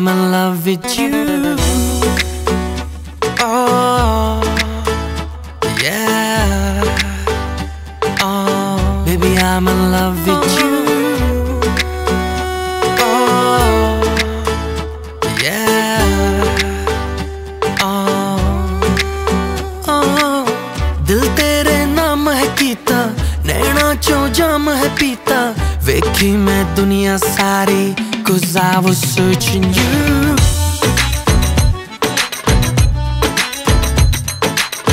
I'm in love with you. Oh, yeah. Oh, baby, I'm in love with you. Oh, yeah. Oh, oh, दिल तेरे नाम है कीता, नैना चो जाम है पीता, वेखी मैं दुनिया सारी, 'cause I was searching you.